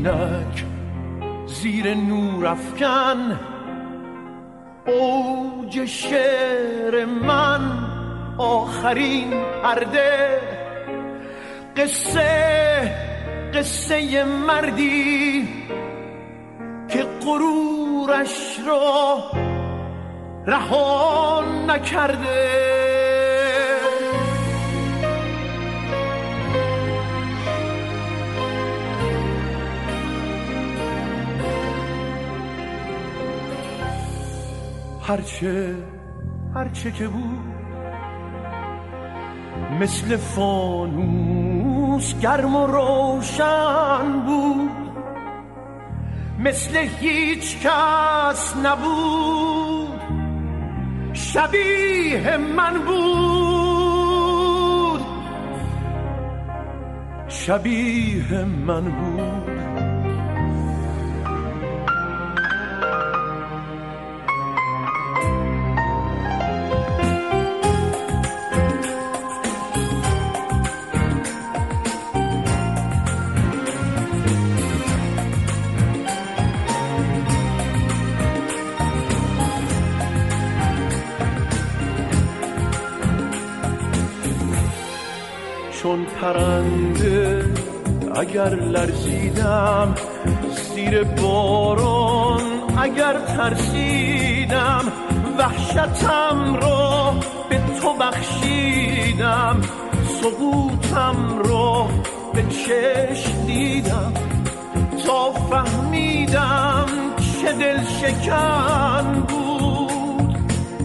اینک زیر نور افکن، اوج شعر من آخرین پرده، قصه مردی که غرورش را رها نکرده. هرچه که بود مثل فانوس گرم و روشن بود، مثل هیچ کس نبود، شبیه من بود، شبیه من بود. چون پرنده اگر لرزیدم، زیر باران اگر ترسیدم، وحشتم را به تو بخشیدم، سقوطم را به چشم دیدم، تا فهمیدم چه دل شکن بود.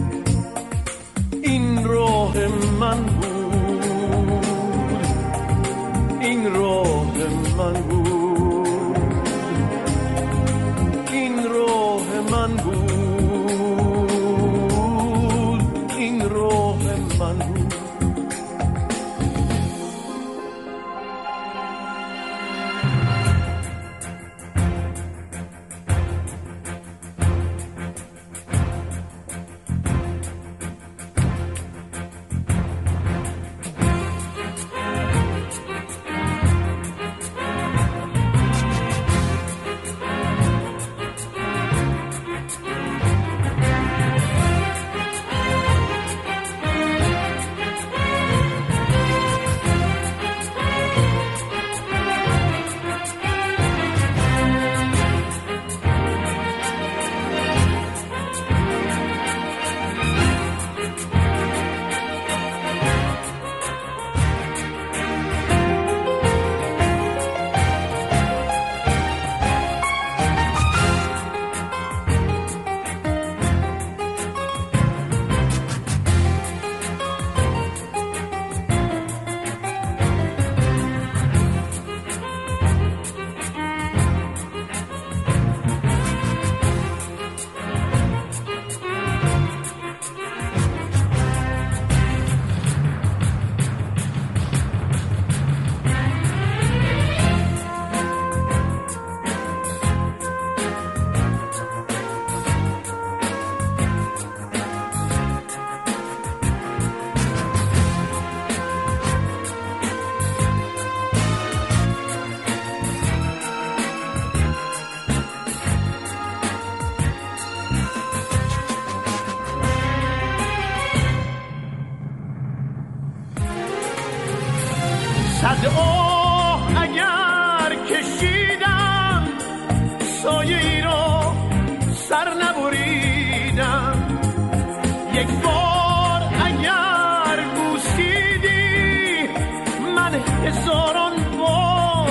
این راه من بود، این راه من بود، این راه من بود، این راه من بود. صد آه اگر کشیدم، سایه‌ای را سر نبریدم، یک بار اگر بوسیدی، من هزاران بار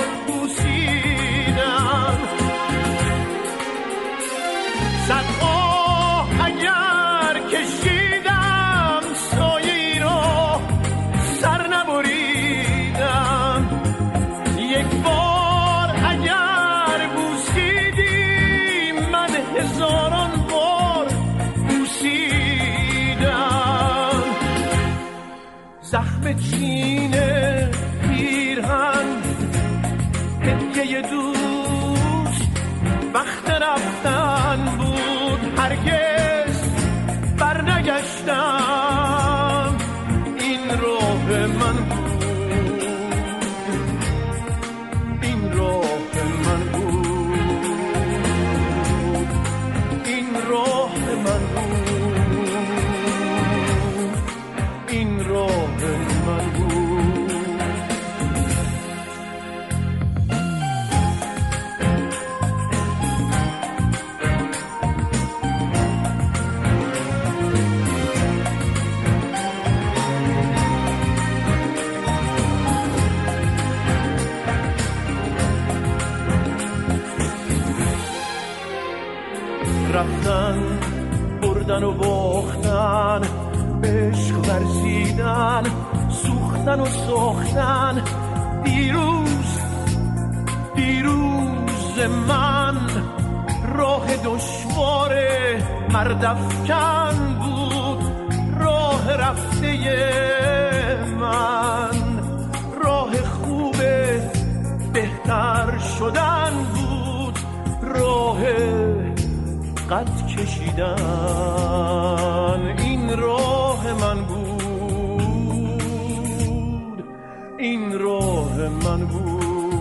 بوسیدم. صد آه اگر کشیدم، سایه‌ای را سر نبریدم، یک بار اگر بوسیدی، من هزاران بار بوسیدم. زخم چین پیرهن هدیه دوست وقت رفتن بود، هرگز برنگشتم. این راه من بود، این راه من بود. رفتن بردن و باختن، عشق ورزیدن سوختن و ساختن. دیروز من راه دشوار مردافکن بود، راه رفته من راه خوب بهتر شدن بود، راه قد کشیدن. این راه من بود، این راه من بود.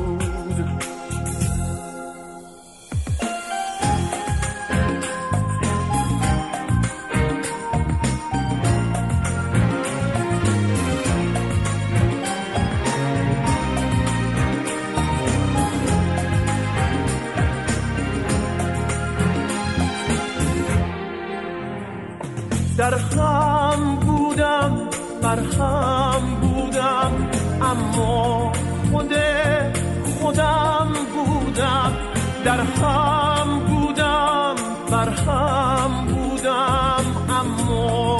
در هم بودم بر هم بودم، اما خودم بودم. در هم بودم بر هم بودم، اما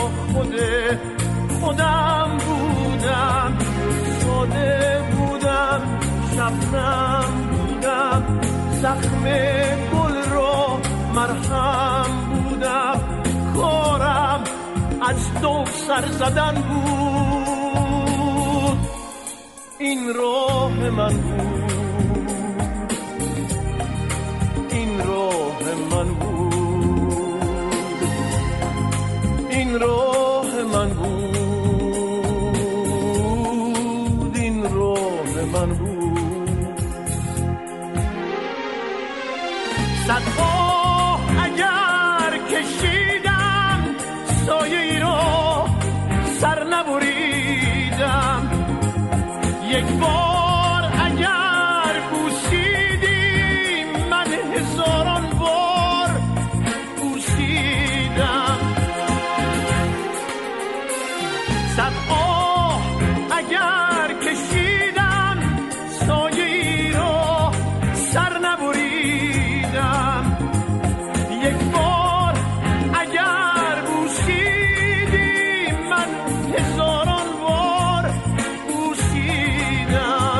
خودم بودم. ساده بودم شبنم بودم، زخم گل را مرهم بودم. کارم از دو سر زدن بود، این راه من بود، این راه من بود، این راه من بود، این راه من بود. صدها اگر کشیدم سایه ای را سر نبریدم، یک بار اگر بوسیدی من هزاران بار بوسیدم. صد آه اگر کشیدم سایه ای را سر نبریدم، یک بار اگر بوسیدی من هزاران بار بوسیدم.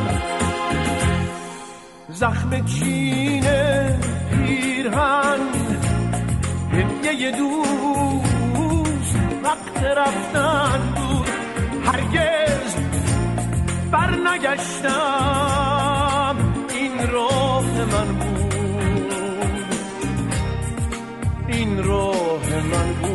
زخم چین پیرهن هدیه دوست وقت رفتن بود، هرگز بر نگشتم. این راه من بود، این راه من بود.